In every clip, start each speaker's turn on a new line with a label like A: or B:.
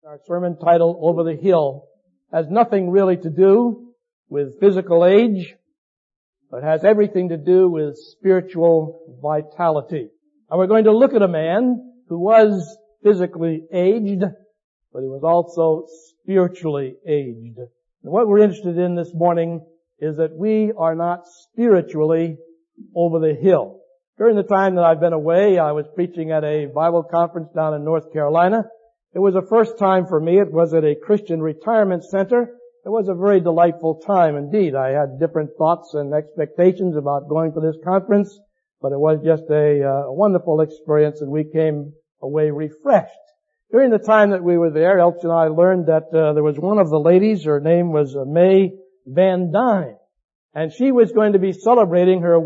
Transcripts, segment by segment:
A: Our sermon title, Over the Hill, has nothing really to do with physical age, but has everything to do with spiritual vitality. And we're going to look at a man who was physically aged, but he was also spiritually aged. And what we're interested in this morning is that we are not spiritually over the hill. During the time that I've been away, I was preaching at a Bible conference down in North Carolina. It was a first time for me. It was at a Christian retirement center. It was a very delightful time indeed. I had different thoughts and expectations about going to this conference, but it was just a wonderful experience, and we came away refreshed. During the time that we were there, Elch and I learned that there was one of the ladies, her name was May Van Dyne, and she was going to be celebrating her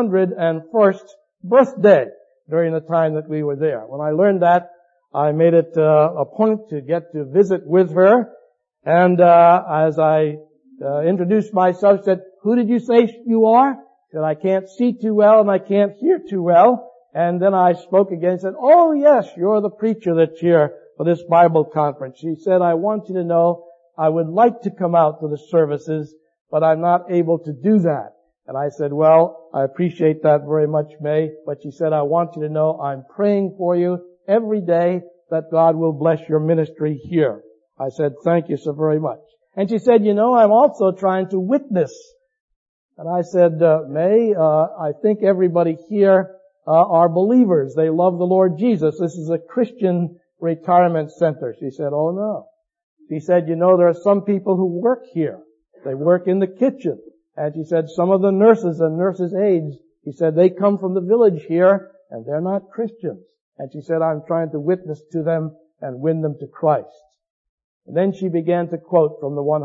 A: 101st birthday during the time that we were there. When I learned that, I made it a point to get to visit with her, and as I introduced myself, I said, "Who did you say you are?" She said, "I can't see too well and I can't hear too well." And then I spoke again and said, "Oh yes, you're the preacher that's here for this Bible conference." She said, "I want you to know I would like to come out to the services, but I'm not able to do that." And I said, "Well, I appreciate that very much, May." But she said, "I want you to know I'm praying for you every day that God will bless your ministry here." I said, "Thank you so very much." And she said, "You know, I'm also trying to witness." And I said, "May, I think everybody here are believers. They love the Lord Jesus. This is a Christian retirement center." She said, "Oh no." She said, "You know, there are some people who work here. They work in the kitchen." And she said, "Some of the nurses and nurses' aides," she said, "they come from the village here and they're not Christians." And she said, "I'm trying to witness to them and win them to Christ." And then she began to quote from the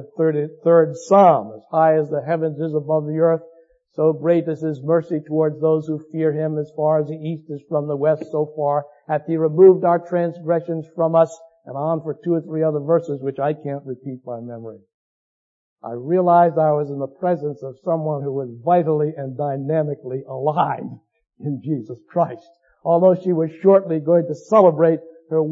A: 133rd Psalm, "As high as the heavens is above the earth, so great is His mercy towards those who fear Him. As far as the east is from the west, so far hath He removed our transgressions from us," and on for 2 or 3 other verses, which I can't repeat by memory. I realized I was in the presence of someone who was vitally and dynamically alive in Jesus Christ, although she was shortly going to celebrate her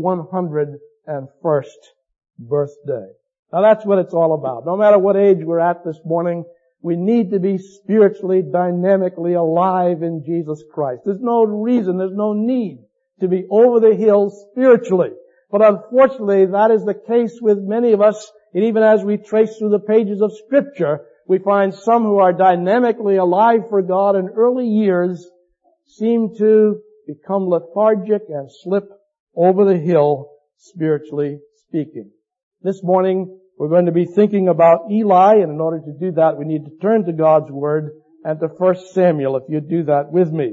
A: 101st birthday. Now that's what it's all about. No matter what age we're at this morning, we need to be spiritually, dynamically alive in Jesus Christ. There's no reason, there's no need to be over the hill spiritually. But unfortunately, that is the case with many of us. And even as we trace through the pages of Scripture, we find some who are dynamically alive for God in early years seem to become lethargic and slip over the hill, spiritually speaking. This morning, we're going to be thinking about Eli, and in order to do that, we need to turn to God's Word and to 1 Samuel, if you do that with me.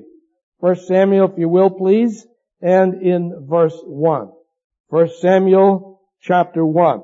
A: 1 Samuel, if you will, please, and in verse 1. 1 Samuel chapter 1.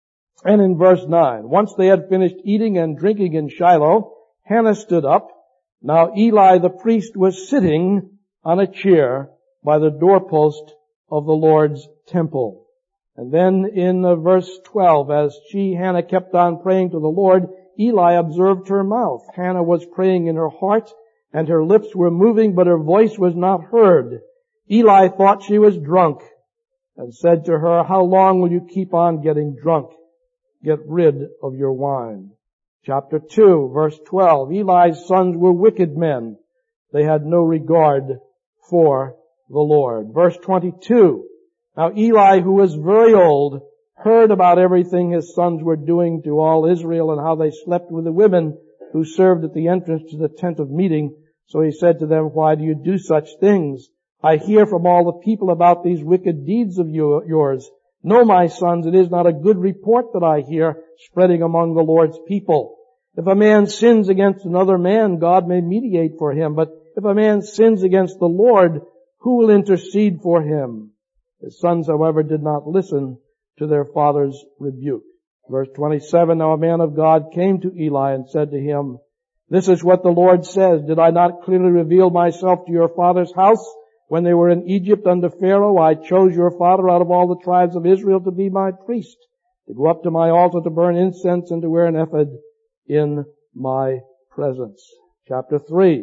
A: And in verse 9, "Once they had finished eating and drinking in Shiloh, Hannah stood up. Now Eli the priest was sitting on a chair by the doorpost of the Lord's temple." And then in verse 12, "As Hannah, kept on praying to the Lord, Eli observed her mouth. Hannah was praying in her heart, and her lips were moving, but her voice was not heard. Eli thought she was drunk, and said to her, 'How long will you keep on getting drunk? Get rid of your wine.'" Chapter 2, verse 12, "Eli's sons were wicked men. They had no regard for the Lord." Verse 22, "Now Eli, who was very old, heard about everything his sons were doing to all Israel and how they slept with the women who served at the entrance to the tent of meeting. So he said to them, 'Why do you do such things? I hear from all the people about these wicked deeds of yours. No, my sons, it is not a good report that I hear spreading among the Lord's people. If a man sins against another man, God may mediate for him. But if a man sins against the Lord, who will intercede for him?' His sons, however, did not listen to their father's rebuke." Verse 27, "Now a man of God came to Eli and said to him, 'This is what the Lord says. Did I not clearly reveal myself to your father's house? When they were in Egypt under Pharaoh, I chose your father out of all the tribes of Israel to be my priest, to go up to my altar to burn incense and to wear an ephod in my presence.'" Chapter 3.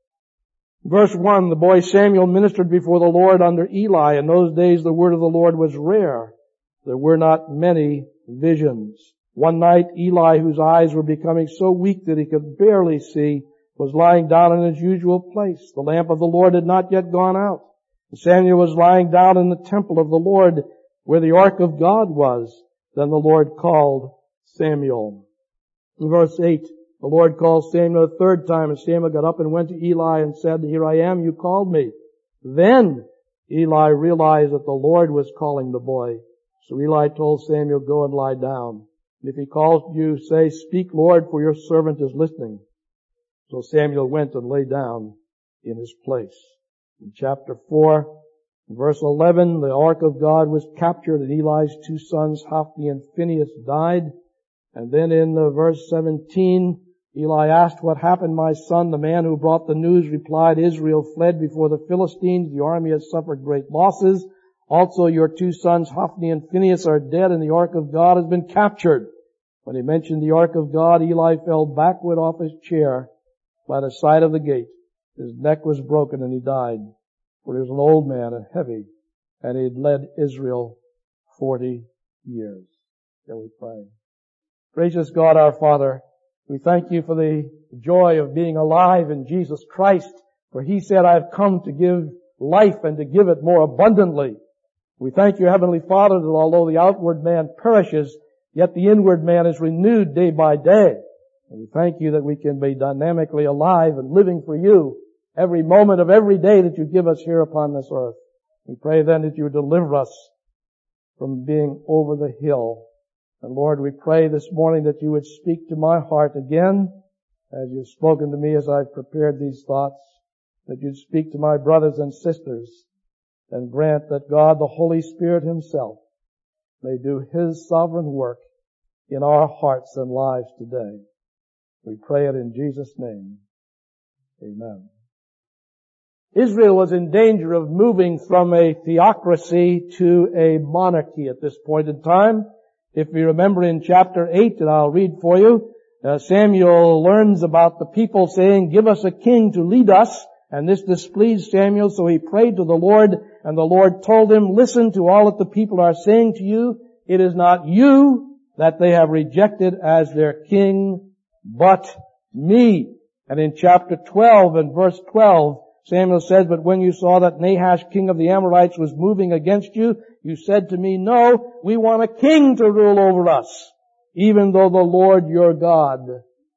A: Verse 1, "The boy Samuel ministered before the Lord under Eli. In those days the word of the Lord was rare. there were not many visions. One night, Eli, whose eyes were becoming so weak that he could barely see, was lying down in his usual place. The lamp of the Lord had not yet gone out. Samuel was lying down in the temple of the Lord where the ark of God was. Then the Lord called Samuel. In verse 8, the Lord called Samuel a third time, and Samuel got up and went to Eli and said, "Here I am, you called me." Then Eli realized that the Lord was calling the boy. So Eli told Samuel, "Go and lie down. And if he calls you, say, 'Speak, Lord, for your servant is listening.'" So Samuel went and lay down in his place. In chapter 4, verse 11, the ark of God was captured and Eli's two sons, Hophni and Phinehas, died. And then in verse 17, Eli asked, "What happened, my son?" The man who brought the news replied, "Israel fled before the Philistines. The army has suffered great losses. Also your two sons, Hophni and Phinehas, are dead, and the ark of God has been captured." When he mentioned the ark of God, Eli fell backward off his chair by the side of the gate. His neck was broken and he died, for he was an old man and heavy, and he had led Israel 40 years. Shall we pray? Gracious God, our Father, we thank you for the joy of being alive in Jesus Christ, for He said, "I have come to give life and to give it more abundantly." We thank you, Heavenly Father, that although the outward man perishes, yet the inward man is renewed day by day. And we thank you that we can be dynamically alive and living for you every moment of every day that you give us here upon this earth. We pray then that you would deliver us from being over the hill. And Lord, we pray this morning that you would speak to my heart again, as you've spoken to me as I've prepared these thoughts, that you'd speak to my brothers and sisters, and grant that God, the Holy Spirit Himself, may do His sovereign work in our hearts and lives today. We pray it in Jesus' name. Amen. Israel was in danger of moving from a theocracy to a monarchy at this point in time. If you remember in chapter 8, and I'll read for you, Samuel learns about the people saying, "Give us a king to lead us." And this displeased Samuel, so he prayed to the Lord, and the Lord told him, "Listen to all that the people are saying to you. It is not you that they have rejected as their king, but me." And in chapter 12 and verse 12, Samuel says, "But when you saw that Nahash, king of the Amorites, was moving against you, you said to me, 'No, we want a king to rule over us,' even though the Lord your God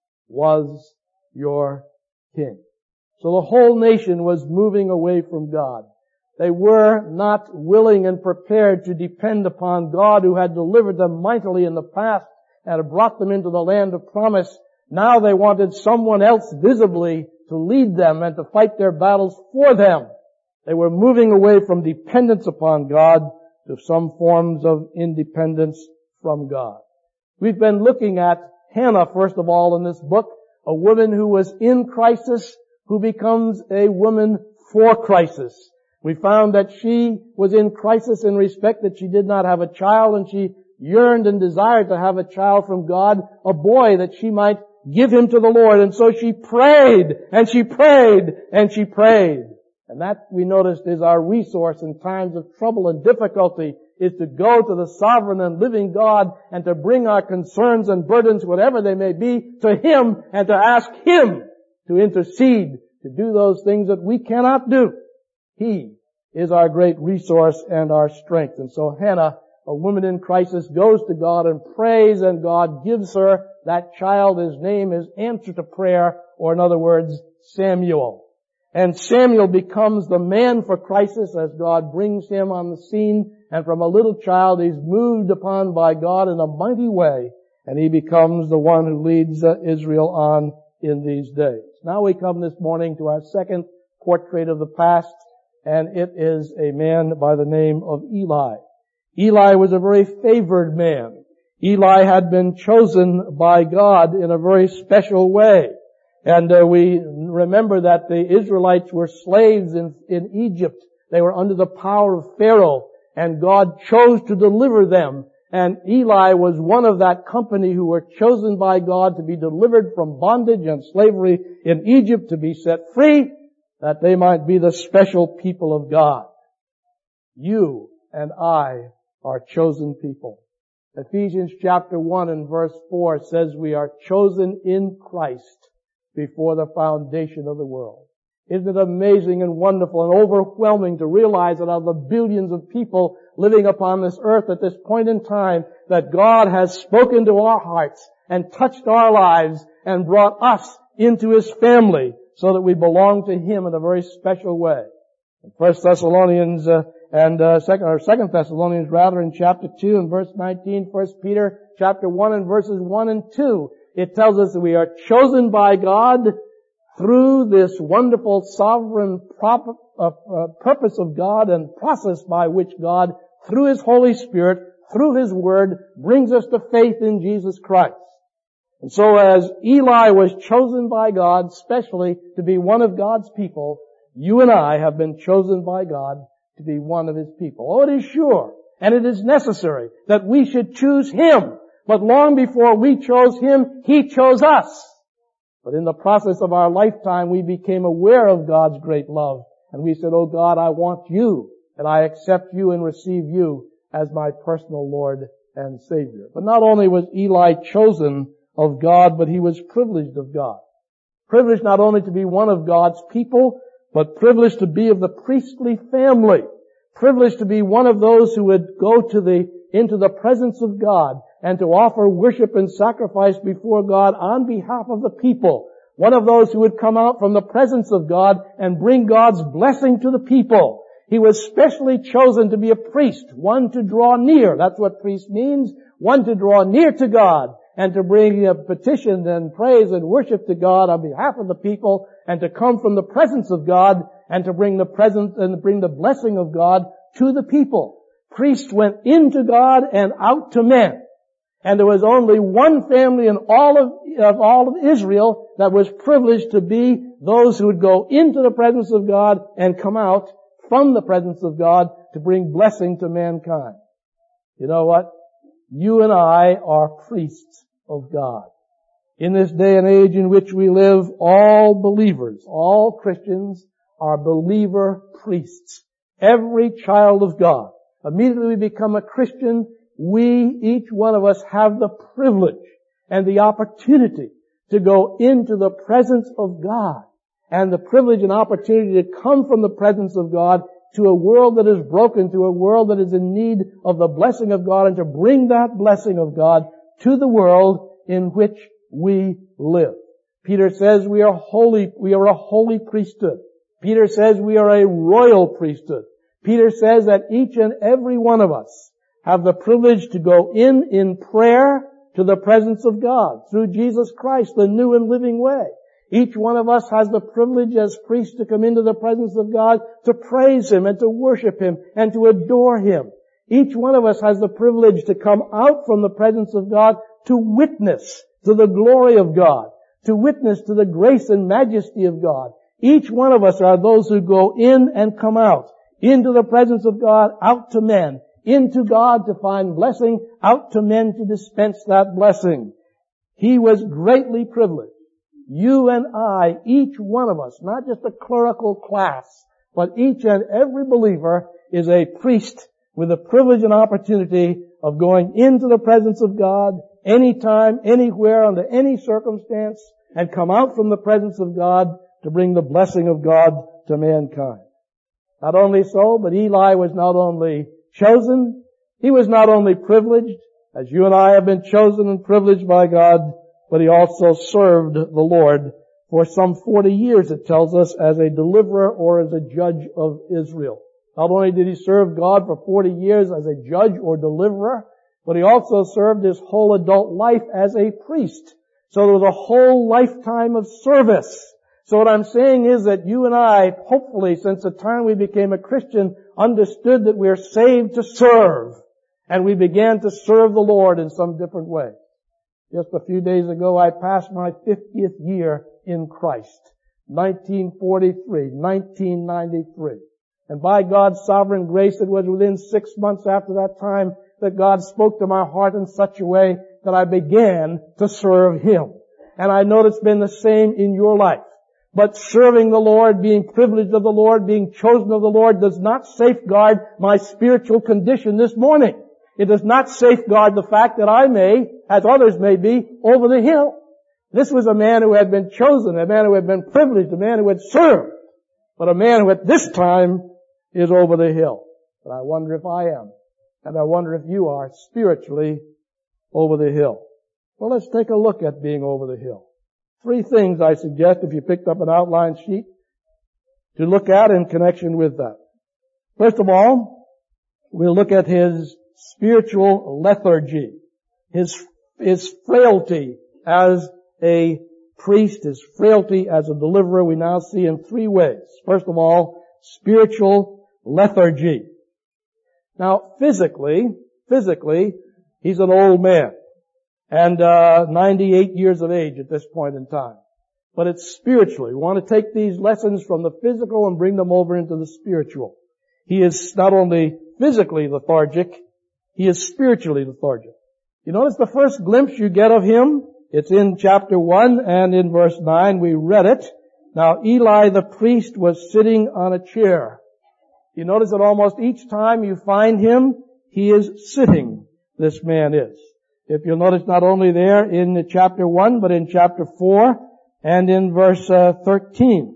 A: was your king." So the whole nation was moving away from God. They were not willing and prepared to depend upon God, who had delivered them mightily in the past and had brought them into the land of promise. Now they wanted someone else visibly to lead them and to fight their battles for them. They were moving away from dependence upon God to some forms of independence from God. We've been looking at Hannah, first of all, in this book, a woman who was in crisis, who becomes a woman for crisis. We found that she was in crisis in respect that she did not have a child, and she yearned and desired to have a child from God, a boy, that she might give him to the Lord. And so she prayed, and she prayed, and she prayed. And that, we noticed, is our resource in times of trouble and difficulty, is to go to the sovereign and living God and to bring our concerns and burdens, whatever they may be, to Him and to ask Him to intercede, to do those things that we cannot do. He is our great resource and our strength. And so Hannah, a woman in crisis, goes to God and prays, and God gives her that child. His name is Answer to Prayer, or in other words, Samuel. And Samuel becomes the man for crisis as God brings him on the scene. And from a little child, he's moved upon by God in a mighty way. And he becomes the one who leads Israel on in these days. Now we come this morning to our second portrait of the past. And it is a man by the name of Eli. Eli was a very favored man. Eli had been chosen by God in a very special way. And we remember that the Israelites were slaves in Egypt. They were under the power of Pharaoh, and God chose to deliver them. And Eli was one of that company who were chosen by God to be delivered from bondage and slavery in Egypt, to be set free, that they might be the special people of God. You and I are chosen people. Ephesians chapter 1 and verse 4 says we are chosen in Christ before the foundation of the world. Isn't it amazing and wonderful and overwhelming to realize that out of the billions of people living upon this earth at this point in time, that God has spoken to our hearts and touched our lives and brought us into His family so that we belong to Him in a very special way. First Thessalonians Second Thessalonians rather in chapter 2 and verse 19, First Peter chapter 1 and verses 1 and 2, it tells us that we are chosen by God through this wonderful sovereign purpose of God and process by which God, through His Holy Spirit, through His Word, brings us to faith in Jesus Christ. And so as Eli was chosen by God specially to be one of God's people, you and I have been chosen by God to be one of His people. Oh, it is sure, and it is necessary that we should choose Him. But long before we chose Him, He chose us. But in the process of our lifetime, we became aware of God's great love. And we said, oh God, I want You, and I accept You and receive You as my personal Lord and Savior. But not only was Eli chosen of God, but he was privileged of God. Privileged not only to be one of God's people, but privileged to be of the priestly family. Privileged to be one of those who would go into the presence of God and to offer worship and sacrifice before God on behalf of the people. One of those who would come out from the presence of God and bring God's blessing to the people. He was specially chosen to be a priest, one to draw near. That's what priest means. One to draw near to God and to bring a petition and praise and worship to God on behalf of the people, and to come from the presence of God and to bring the presence and bring the blessing of God to the people. Priests went into God and out to men. And there was only one family in all of Israel that was privileged to be those who would go into the presence of God and come out from the presence of God to bring blessing to mankind. You know what? You and I are priests of God. In this day and age in which we live, all believers, all Christians are believer priests. Every child of God. Immediately we become a Christian, each one of us have the privilege and the opportunity to go into the presence of God, and the privilege and opportunity to come from the presence of God to a world that is broken, to a world that is in need of the blessing of God, and to bring that blessing of God to the world in which we live. Peter says we are a holy priesthood. Peter says we are a royal priesthood. Peter says that each and every one of us have the privilege to go in prayer to the presence of God through Jesus Christ, the new and living way. Each one of us has the privilege as priests to come into the presence of God to praise Him and to worship Him and to adore Him. Each one of us has the privilege to come out from the presence of God to witness to the glory of God, to witness to the grace and majesty of God. Each one of us are those who go in and come out, into the presence of God, out to men, into God to find blessing, out to men to dispense that blessing. He was greatly privileged. You and I, each one of us, not just a clerical class, but each and every believer is a priest with the privilege and opportunity of going into the presence of God anytime, anywhere, under any circumstance, and come out from the presence of God to bring the blessing of God to mankind. Not only so, but Eli was not only chosen, he was not only privileged, as you and I have been chosen and privileged by God, but he also served the Lord for some 40 years, it tells us, as a deliverer or as a judge of Israel. Not only did he serve God for 40 years as a judge or deliverer, but he also served his whole adult life as a priest. So there was a whole lifetime of service. So what I'm saying is that you and I, hopefully, since the time we became a Christian, understood that we are saved to serve. And we began to serve the Lord in some different way. Just a few days ago, I passed my 50th year in Christ. 1993. And by God's sovereign grace, it was within 6 months after that time that God spoke to my heart in such a way that I began to serve Him. And I know it's been the same in your life. But serving the Lord, being privileged of the Lord, being chosen of the Lord does not safeguard my spiritual condition this morning. It does not safeguard the fact that I may, as others may be, over the hill. This was a man who had been chosen, a man who had been privileged, a man who had served, but a man who at this time is over the hill. But I wonder if I am, and I wonder if you are spiritually over the hill. Well, let's take a look at being over the hill. 3 things I suggest, if you picked up an outline sheet, to look at in connection with that. First of all, we'll look at his spiritual lethargy, his frailty as a priest, his frailty as a deliverer, we now see in 3 ways. First of all, spiritual lethargy. Now, physically, he's an old man, and 98 years of age at this point in time. But it's spiritually. We want to take these lessons from the physical and bring them over into the spiritual. He is not only physically lethargic, he is spiritually lethargic. You notice the first glimpse you get of him? It's in chapter 1 and in verse 9. We read it. Now Eli the priest was sitting on a chair. You notice that almost each time you find him, he is sitting. This man is. If you'll notice not only there in chapter 1, but in chapter 4 and in verse 13.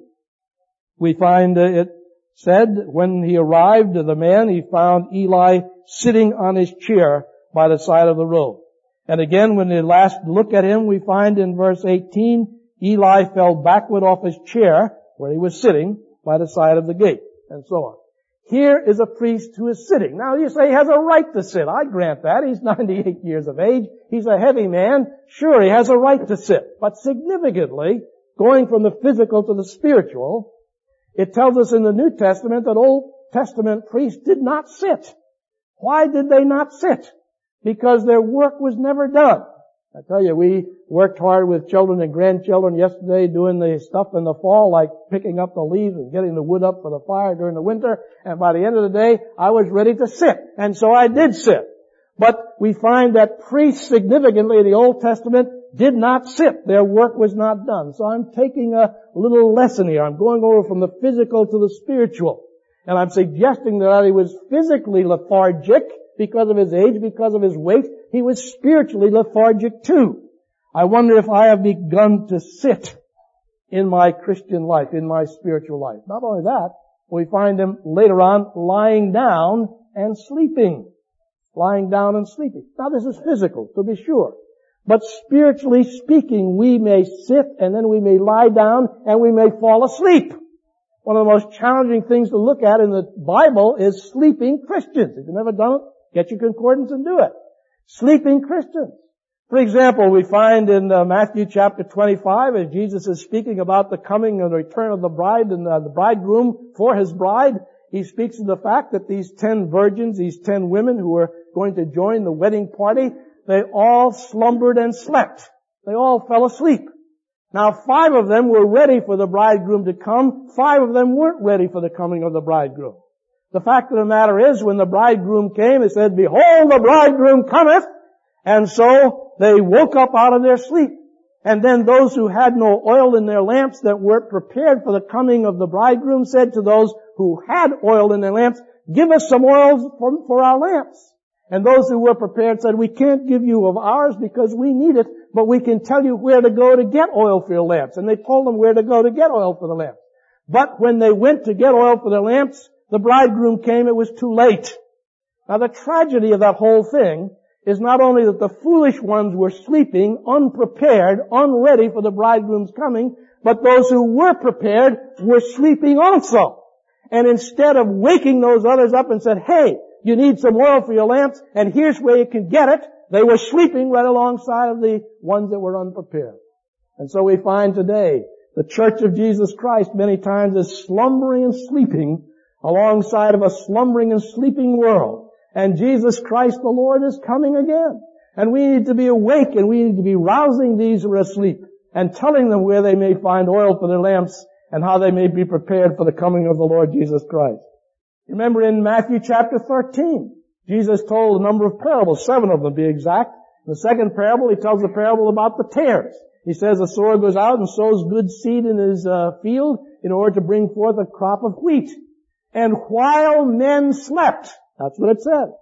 A: We find it said, when he arrived, the man, he found Eli sitting on his chair by the side of the road. And again, when they last look at him, we find in verse 18, Eli fell backward off his chair where he was sitting by the side of the gate, and so on. Here is a priest who is sitting. Now you say he has a right to sit. I grant that. He's 98 years of age. He's a heavy man. Sure, he has a right to sit. But significantly, going from the physical to the spiritual, it tells us in the New Testament that Old Testament priests did not sit. Why did they not sit? Because their work was never done. I tell you, we worked hard with children and grandchildren yesterday doing the stuff in the fall, like picking up the leaves and getting the wood up for the fire during the winter. And by the end of the day, I was ready to sit. And so I did sit. But we find that priests significantly in the Old Testament did not sit. Their work was not done. So I'm taking a little lesson here. I'm going over from the physical to the spiritual. And I'm suggesting that he was physically lethargic because of his age, because of his weight. He was spiritually lethargic too. I wonder if I have begun to sit in my Christian life, in my spiritual life. Not only that, we find him later on lying down and sleeping. Lying down and sleeping. Now this is physical, to be sure. But spiritually speaking, we may sit and then we may lie down and we may fall asleep. One of the most challenging things to look at in the Bible is sleeping Christians. If you've never done it, get your concordance and do it. Sleeping Christians. For example, we find in Matthew chapter 25, as Jesus is speaking about the coming and return of the bride and the bridegroom for his bride, he speaks of the fact that these 10 virgins, these 10 women who were going to join the wedding party, they all slumbered and slept. They all fell asleep. Now 5 of them were ready for the bridegroom to come. 5 of them weren't ready for the coming of the bridegroom. The fact of the matter is, when the bridegroom came, it said, "Behold, the bridegroom cometh." And so they woke up out of their sleep. And then those who had no oil in their lamps, that weren't prepared for the coming of the bridegroom, said to those who had oil in their lamps, "Give us some oil for our lamps." And those who were prepared said, "We can't give you of ours because we need it, but we can tell you where to go to get oil for your lamps." And they told them where to go to get oil for the lamps. But when they went to get oil for their lamps, the bridegroom came, it was too late. Now the tragedy of that whole thing is not only that the foolish ones were sleeping, unprepared, unready for the bridegroom's coming, but those who were prepared were sleeping also. And instead of waking those others up and said, "Hey, you need some oil for your lamps, and here's where you can get it," they were sleeping right alongside of the ones that were unprepared. And so we find today the Church of Jesus Christ many times is slumbering and sleeping alongside of a slumbering and sleeping world. And Jesus Christ the Lord is coming again. And we need to be awake and we need to be rousing these who are asleep and telling them where they may find oil for their lamps and how they may be prepared for the coming of the Lord Jesus Christ. Remember in Matthew chapter 13, Jesus told a number of parables, 7 of them to be exact. In the second parable, he tells a parable about the tares. He says a sower goes out and sows good seed in his field in order to bring forth a crop of wheat. And while men slept, that's what it said.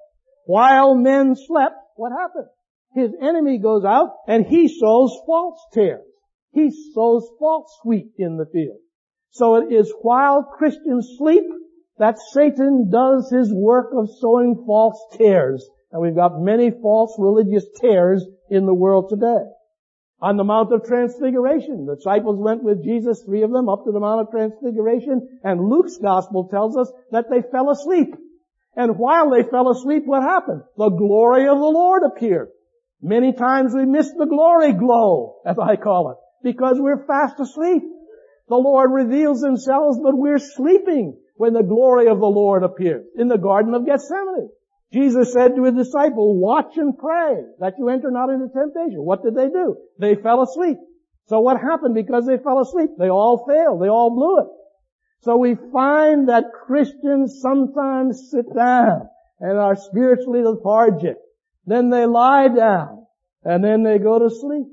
A: while men slept, what happened? His enemy goes out and he sows false tares. He sows false wheat in the field. So it is while Christians sleep that Satan does his work of sowing false tares. And we've got many false religious tares in the world today. On the Mount of Transfiguration, the disciples went with Jesus, 3 of them, up to the Mount of Transfiguration, and Luke's Gospel tells us that they fell asleep. And while they fell asleep, what happened? The glory of the Lord appeared. Many times we miss the glory glow, as I call it, because we're fast asleep. The Lord reveals Himself, but we're sleeping when the glory of the Lord appears. In the Garden of Gethsemane, Jesus said to His disciple, watch and pray that you enter not into temptation. What did they do? They fell asleep. So what happened because they fell asleep? They all failed. They all blew it. So we find that Christians sometimes sit down and are spiritually lethargic. Then they lie down and then they go to sleep.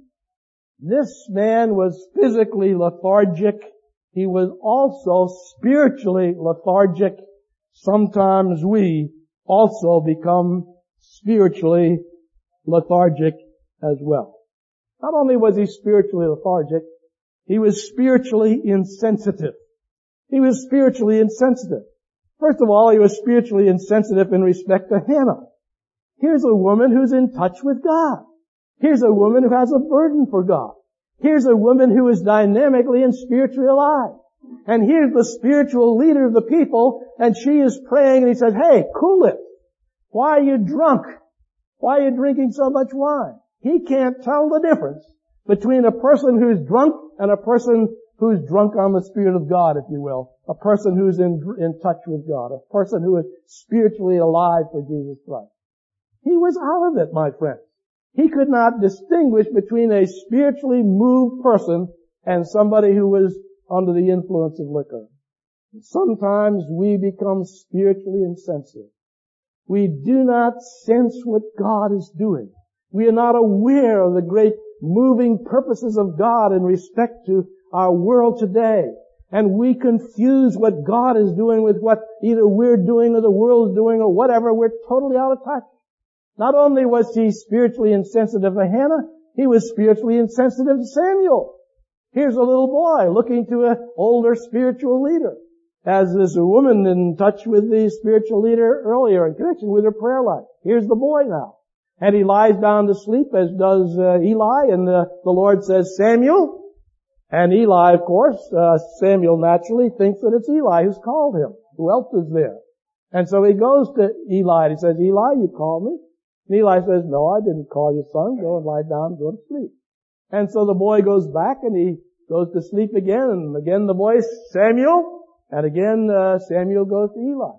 A: This man was physically lethargic. He was also spiritually lethargic. Sometimes we also become spiritually lethargic as well. Not only was he spiritually lethargic, he was spiritually insensitive. He was spiritually insensitive. First of all, he was spiritually insensitive in respect to Hannah. Here's a woman who's in touch with God. Here's a woman who has a burden for God. Here's a woman who is dynamically and spiritually alive. And here's the spiritual leader of the people, and she is praying, and he says, hey, cool it. Why are you drunk? Why are you drinking so much wine? He can't tell the difference between a person who's drunk and a person who's drunk on the Spirit of God, if you will. A person who's in touch with God. A person who is spiritually alive for Jesus Christ. He was out of it, my friends. He could not distinguish between a spiritually moved person and somebody who was under the influence of liquor. And sometimes we become spiritually insensitive. We do not sense what God is doing. We are not aware of the great moving purposes of God in respect to our world today. And we confuse what God is doing with what either we're doing or the world's doing or whatever. We're totally out of touch. Not only was he spiritually insensitive to Hannah, he was spiritually insensitive to Samuel. Here's a little boy looking to an older spiritual leader. As is a woman in touch with the spiritual leader earlier in connection with her prayer life. Here's the boy now. And he lies down to sleep, as does Eli, and the Lord says, Samuel. And Eli, of course, Samuel naturally thinks that it's Eli who's called him. Who else is there? And so he goes to Eli and he says, Eli, you called me? And Eli says, no, I didn't call you, son. Go and lie down and go to sleep. And so the boy goes back and he goes to sleep again. And again the voice, Samuel. And again, Samuel goes to Eli.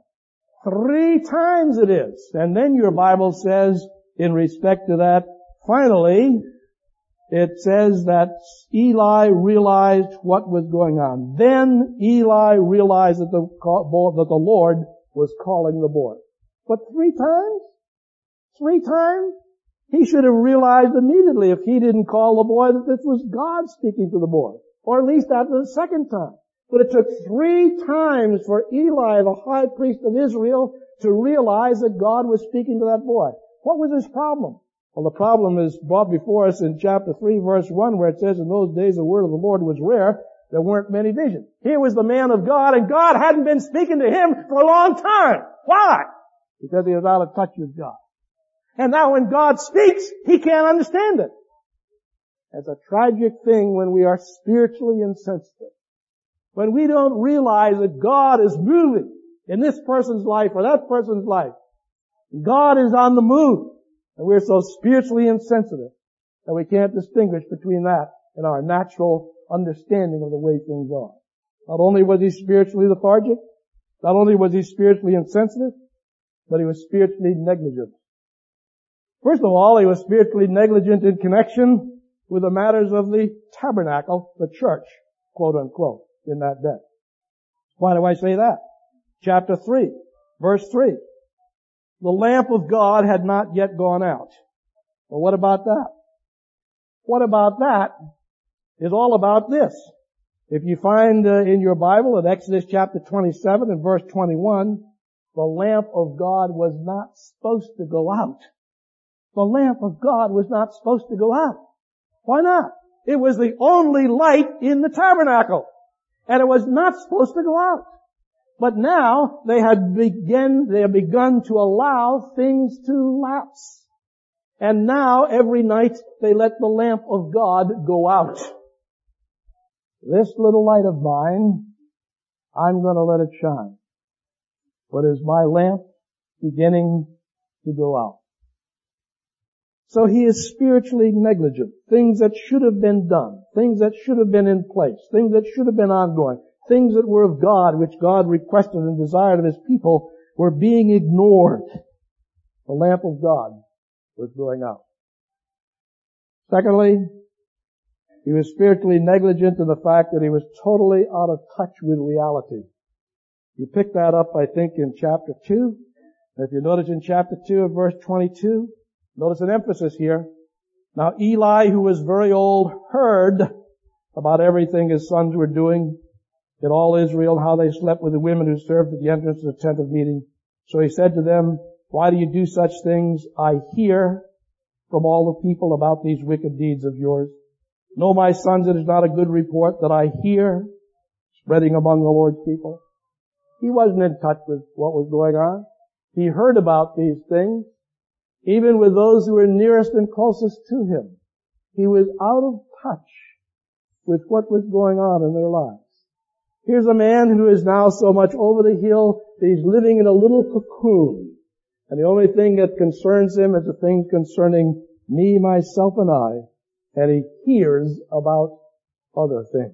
A: 3 times it is. And then your Bible says, in respect to that, finally, it says that Eli realized what was going on. Then Eli realized that the Lord was calling the boy. But 3 times? 3 times? He should have realized immediately if he didn't call the boy that this was God speaking to the boy. Or at least after the 2nd time. But it took 3 times for Eli, the high priest of Israel, to realize that God was speaking to that boy. What was his problem? Well, the problem is brought before us in chapter 3, verse 1, where it says, in those days the word of the Lord was rare. There weren't many visions. Here was the man of God, and God hadn't been speaking to him for a long time. Why? Because he was out of touch with God. And now when God speaks, he can't understand it. It's a tragic thing when we are spiritually insensitive. When we don't realize that God is moving in this person's life or that person's life. God is on the move. And we're so spiritually insensitive that we can't distinguish between that and our natural understanding of the way things are. Not only was he spiritually lethargic, not only was he spiritually insensitive, but he was spiritually negligent. First of all, he was spiritually negligent in connection with the matters of the tabernacle, the church, quote unquote, in that day. Why do I say that? Chapter 3, verse 3. The lamp of God had not yet gone out. Well, what about that? What about that is all about this. If you find in your Bible at Exodus chapter 27 and verse 21, the lamp of God was not supposed to go out. The lamp of God was not supposed to go out. Why not? It was the only light in the tabernacle. And it was not supposed to go out. But now they had begun to allow things to lapse. And now every night they let the lamp of God go out. This little light of mine, I'm going to let it shine. But is my lamp beginning to go out? So he is spiritually negligent. Things that should have been done, things that should have been in place, things that should have been ongoing, things that were of God, which God requested and desired of his people, were being ignored. The lamp of God was going out. Secondly, he was spiritually negligent in the fact that he was totally out of touch with reality. You pick that up, I think, in chapter 2. If you notice in chapter 2 of verse 22, notice an emphasis here. Now Eli, who was very old, heard about everything his sons were doing in all Israel, how they slept with the women who served at the entrance of the tent of meeting. So he said to them, why do you do such things? I hear from all the people about these wicked deeds of yours. No, my sons, it is not a good report that I hear spreading among the Lord's people. He wasn't in touch with what was going on. He heard about these things, even with those who were nearest and closest to him. He was out of touch with what was going on in their lives. Here's a man who is now so much over the hill that he's living in a little cocoon. And the only thing that concerns him is the things concerning me, myself, and I. And he hears about other things.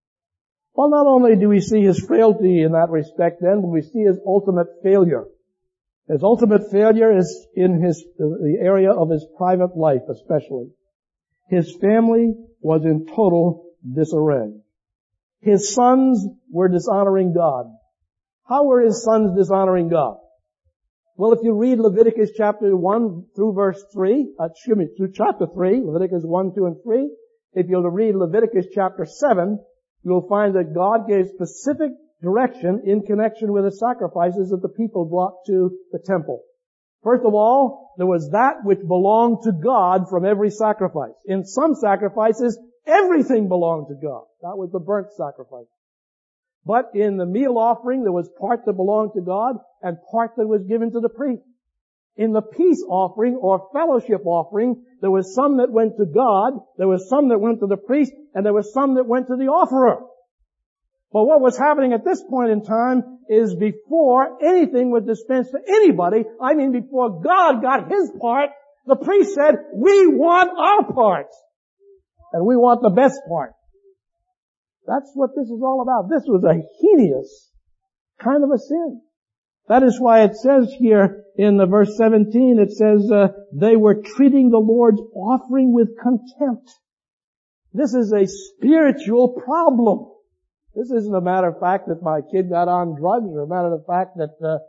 A: Well, not only do we see his frailty in that respect then, but we see his ultimate failure. His ultimate failure is in the area of his private life especially. His family was in total disarray. His sons were dishonoring God. How were his sons dishonoring God? Well, if you read Leviticus chapter 1 through through chapter 3, Leviticus 1, 2, and 3, if you'll read Leviticus chapter 7, you'll find that God gave specific direction in connection with the sacrifices that the people brought to the temple. First of all, there was that which belonged to God from every sacrifice. In some sacrifices, everything belonged to God. That was the burnt sacrifice. But in the meal offering, there was part that belonged to God and part that was given to the priest. In the peace offering or fellowship offering, there was some that went to God, there was some that went to the priest, and there was some that went to the offerer. But what was happening at this point in time is before anything was dispensed to anybody, I mean before God got his part, the priest said, we want our part. And we want the best part. That's what this is all about. This was a heinous kind of a sin. That is why it says here in the verse 17, it says, they were treating the Lord's offering with contempt. This is a spiritual problem. This isn't a matter of fact that my kid got on drugs or a matter of fact that,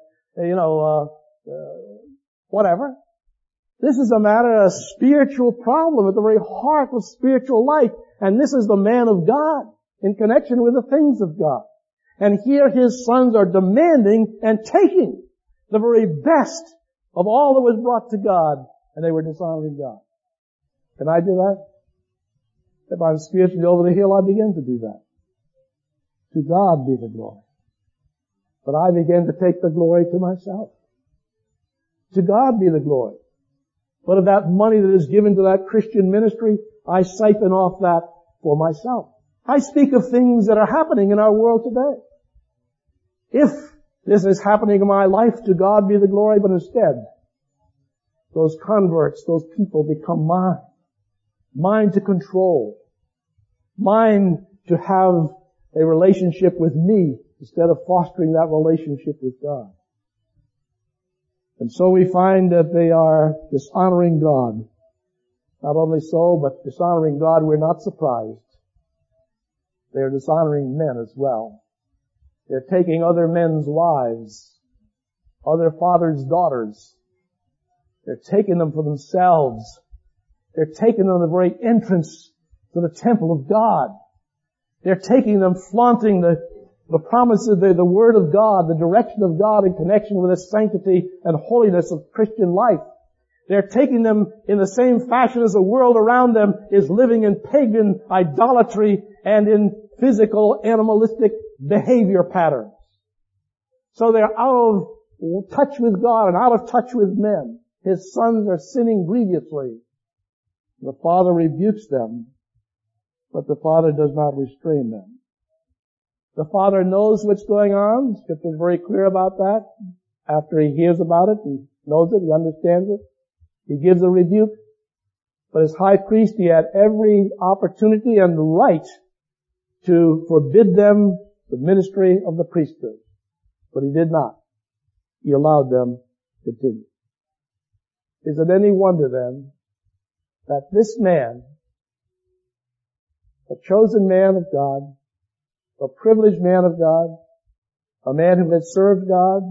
A: whatever. This is a matter of spiritual problem at the very heart of spiritual life. And this is the man of God in connection with the things of God. And here his sons are demanding and taking the very best of all that was brought to God, and they were dishonoring God. Can I do that? If I'm spiritually over the hill, I begin to do that. To God be the glory. But I begin to take the glory to myself. To God be the glory. But of that money that is given to that Christian ministry, I siphon off that for myself. I speak of things that are happening in our world today. If this is happening in my life, to God be the glory, but instead, those converts, those people become mine. Mine to control. Mine to have a relationship with me instead of fostering that relationship with God. And so we find that they are dishonoring God. Not only so, but dishonoring God, we're not surprised. They're dishonoring men as well. They're taking other men's wives, other fathers' daughters. They're taking them for themselves. They're taking them to the very entrance to the temple of God. They're taking them, flaunting the The promises, the Word of God, the direction of God in connection with the sanctity and holiness of Christian life. They're taking them in the same fashion as the world around them is living in pagan idolatry and in physical animalistic behavior patterns. So they're out of touch with God and out of touch with men. His sons are sinning grievously. The Father rebukes them, but the Father does not restrain them. The Father knows what's going on. Scripture is very clear about that. After he hears about it, he knows it, he understands it. He gives a rebuke. But as high priest, he had every opportunity and right to forbid them the ministry of the priesthood. But he did not. He allowed them to continue. Is it any wonder then that this man, a chosen man of God, a privileged man of God, a man who had served God,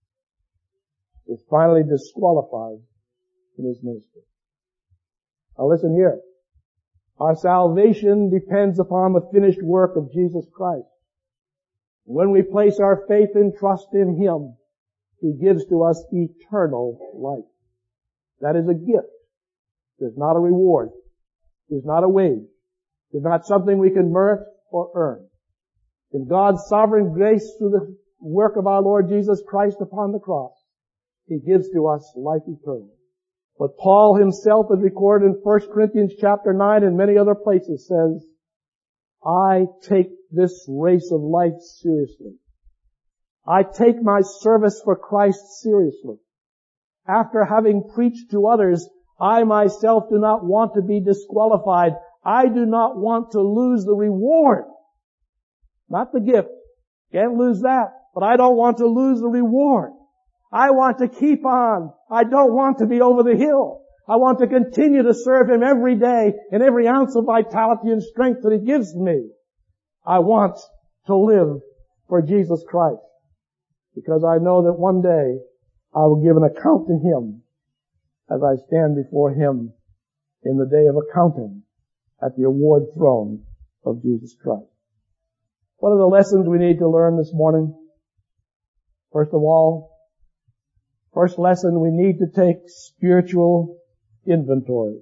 A: is finally disqualified in his ministry? Now listen here. Our salvation depends upon the finished work of Jesus Christ. When we place our faith and trust in Him, He gives to us eternal life. That is a gift. It's not a reward. It's not a wage. It's not something we can merit or earn. In God's sovereign grace through the work of our Lord Jesus Christ upon the cross, He gives to us life eternal. But Paul himself, as recorded in 1 Corinthians chapter 9 and many other places, says, I take this race of life seriously. I take my service for Christ seriously. After having preached to others, I myself do not want to be disqualified. I do not want to lose the reward. Not the gift. Can't lose that. But I don't want to lose the reward. I want to keep on. I don't want to be over the hill. I want to continue to serve Him every day in every ounce of vitality and strength that He gives me. I want to live for Jesus Christ because I know that one day I will give an account to Him as I stand before Him in the day of accounting at the award throne of Jesus Christ. What are the lessons we need to learn this morning? First of all, first lesson, we need to take spiritual inventory.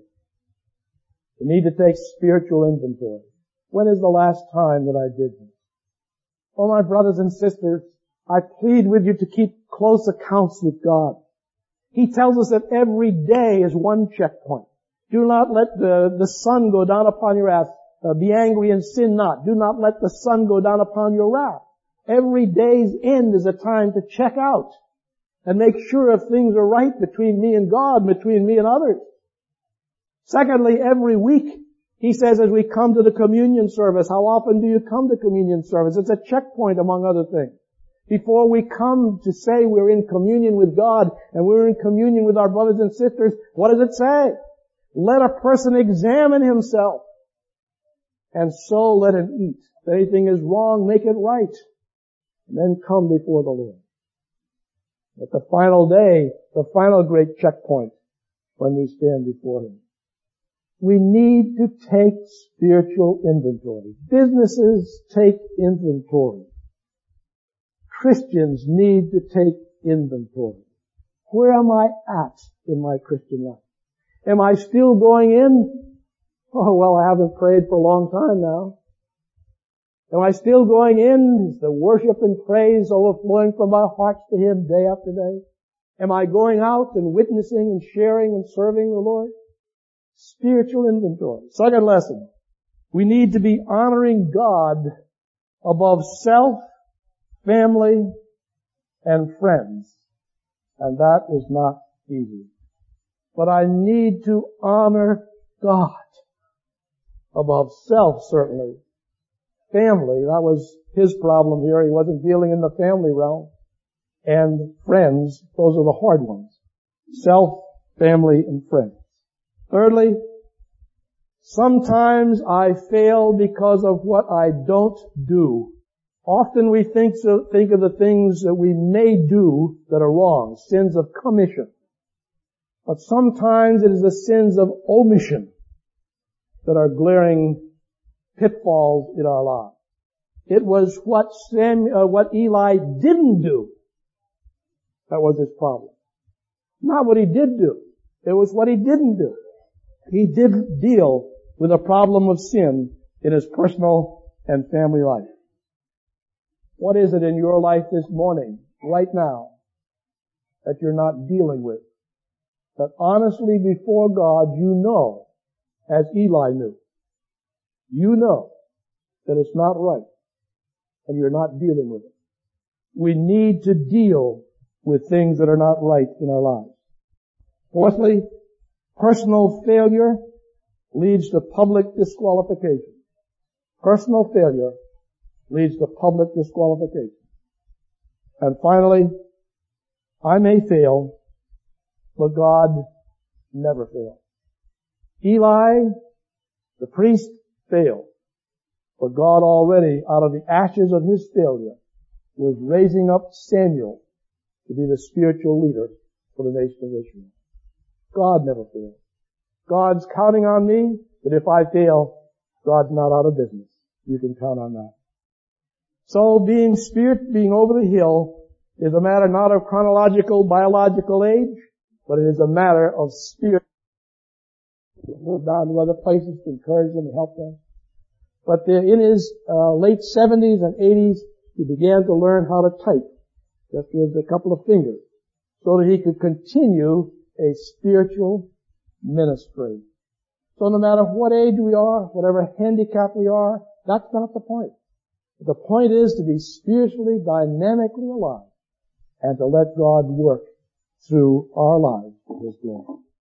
A: We need to take spiritual inventory. When is the last time that I did this? Oh, my brothers and sisters, I plead with you to keep close accounts with God. He tells us that every day is one checkpoint. Do not let the sun go down upon your wrath. Be angry and sin not. Do not let the sun go down upon your wrath. Every day's end is a time to check out and make sure if things are right between me and God, between me and others. Secondly, every week, he says as we come to the communion service, how often do you come to communion service? It's a checkpoint among other things. Before we come to say we're in communion with God and we're in communion with our brothers and sisters, what does it say? Let a person examine himself, and so let him eat. If anything is wrong, make it right, and then come before the Lord. At the final day, the final great checkpoint, when we stand before Him, we need to take spiritual inventory. Businesses take inventory. Christians need to take inventory. Where am I at in my Christian life? Am I still going in? Oh, well, I haven't prayed for a long time now. Am I still going in? Is the worship and praise overflowing from my heart to Him day after day? Am I going out and witnessing and sharing and serving the Lord? Spiritual inventory. Second lesson. We need to be honoring God above self, family, and friends. And that is not easy. But I need to honor God above self, certainly. Family, that was his problem here. He wasn't dealing in the family realm. And friends, those are the hard ones. Self, family, and friends. Thirdly, sometimes I fail because of what I don't do. Often we think of the things that we may do that are wrong, sins of commission. But sometimes it is the sins of omission that are glaring pitfalls in our lives. It was what Eli didn't do that was his problem. Not what he did do. It was what he didn't do. He didn't deal with a problem of sin in his personal and family life. What is it in your life this morning, right now, that you're not dealing with? That honestly before God you know, as Eli knew, you know that it's not right, and you're not dealing with it. We need to deal with things that are not right in our lives. Fourthly, personal failure leads to public disqualification. Personal failure leads to public disqualification. And finally, I may fail, but God never fails. Eli, the priest, failed. But God already, out of the ashes of his failure, was raising up Samuel to be the spiritual leader for the nation of Israel. God never fails. God's counting on me, but if I fail, God's not out of business. You can count on that. So being over the hill is a matter not of chronological, biological age, but it is a matter of spirit. We'll go down to other places to encourage them and help them. But in his late 70s and 80s, he began to learn how to type, just with a couple of fingers, so that he could continue a spiritual ministry. So no matter what age we are, whatever handicap we are, that's not the point. The point is to be spiritually, dynamically alive and to let God work through our lives for His glory.